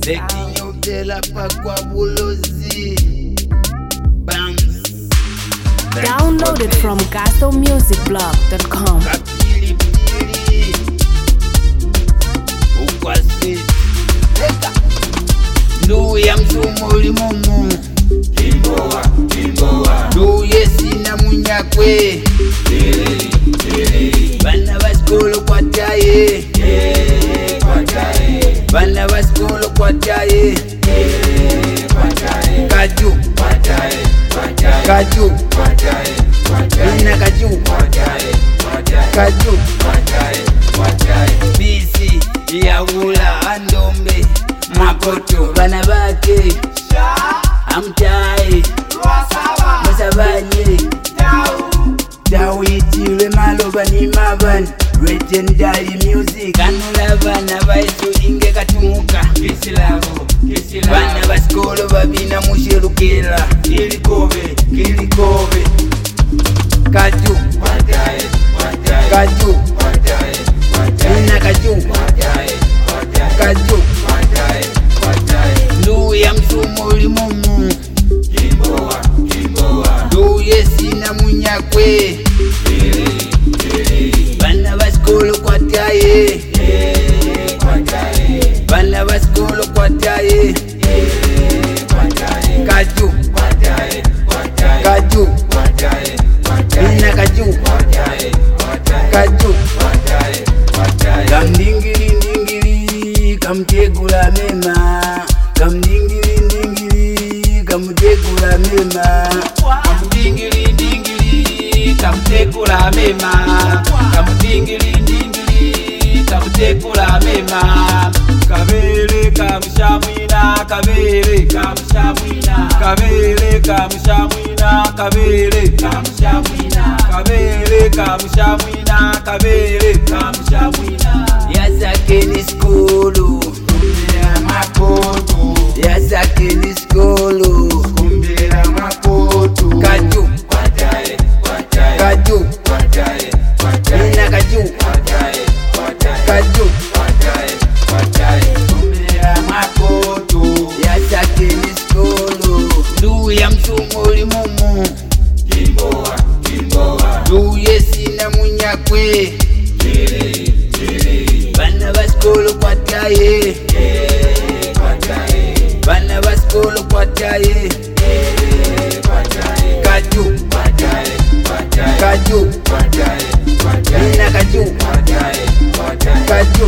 Lekinyobela pakwa bulozi. Bounce. Download it from GastroMusicBlog.com. Kapili pili. Ukwasi. Leka. Ndu ya msumo limumu. Kimboa. Ndu yesina munyakwe. Bana baskolo kwa taye. Bana baskolo kwa taye. Kaju. Kaju. Bina kaju. Kaju. Bisi yawula andombe. Mapoto bana bake. Amtai. Masabanye. Dawitile maloba ni mabani. Legendary music. Kanula bana baitu inge katumuka. Kisilavo. Bana baskolo babina musherukela. Kilikove. Kaju. Kaju. Bina kaju. Kaju. Ndu ya msumo limumu. Ndu yesina munyakwe. Bana baskolo kwa taye. Bana baskolo kwa taye. Kaju. Kaju. Bina kaju. Kaju. Kamdingiri kamtegula mema. Kamdingiri kamtegula mema. Kamutekula mema. Kabele kamushamwina. Yazakeni skulu. Kumbira mapoto. Yazakeni skulu. Kumbira mapoto. Kaju. Kaju. Bina kaju. Kaju. Kumbira mapoto. Yazakeni skulu. Ndu ya msumo limumu. Ndu yesina munyakwe. Bana baskolo kwa taye. Bana baskolo kwa taye. Kaju. Kaju. Bina kaju. Kaju.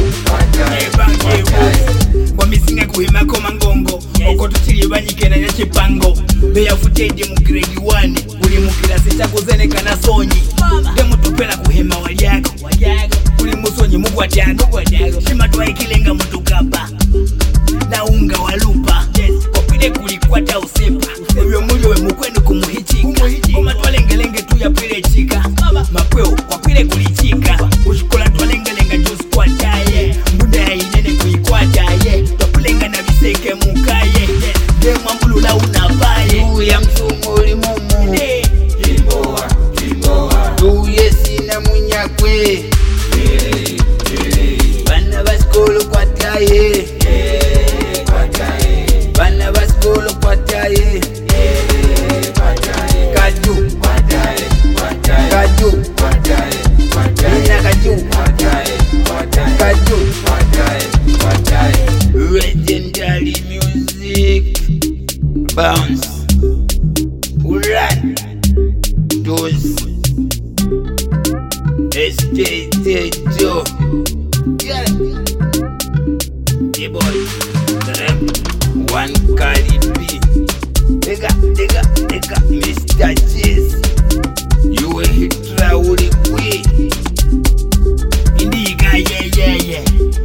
Wamisinga kuhima koma ngongo oko tutiri banyikena ya chipango beyafuteje mu grade 1 uli mu kilasi chako zeneka na sonyi demu tupela kuhema walyako uli musonyi mugwatyako shima twaikilenga mutukapa na unga walupa kopide kulikwata usepa ebyo mulyo we mukwenu kumuhichika koma twalengelenge tuyapile chika makweo kwakwile kulichika ushikola twalengelenga juice kwataye mbunda ya inene kuikwataye twakulenga na biseke mukaye demu ambulula unabaye Ndu ya msumo limumu. Ndu yesina munyakwe. Bana baskolo kwa taye. Bana baskolo kwa taye. Kaju. Kaju. Bina kaju. Kaju. Legendary music. Bounce. Run. Those. Estate Joe. Yeah. The boy. One carry B. Digga. Mr. Chase. You a hit Rauli Kwe. indiga yeah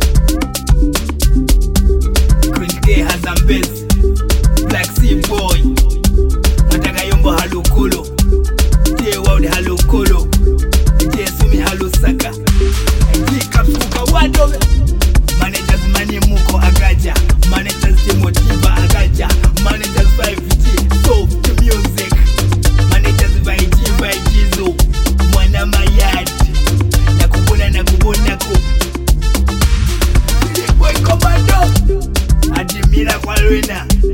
Queen K Hassan Bez Black Sea Boy Mataka Yombo Halukolo J World Halukolo J Sumi Halusaka J Caps Kuka Wadobe Managers Mani Muko Agaja Managers Timotiba Agaja Managers 5G So to music Managers by Jizo Mwana Mayad Nakubona ku Boy Commando Adimira Serena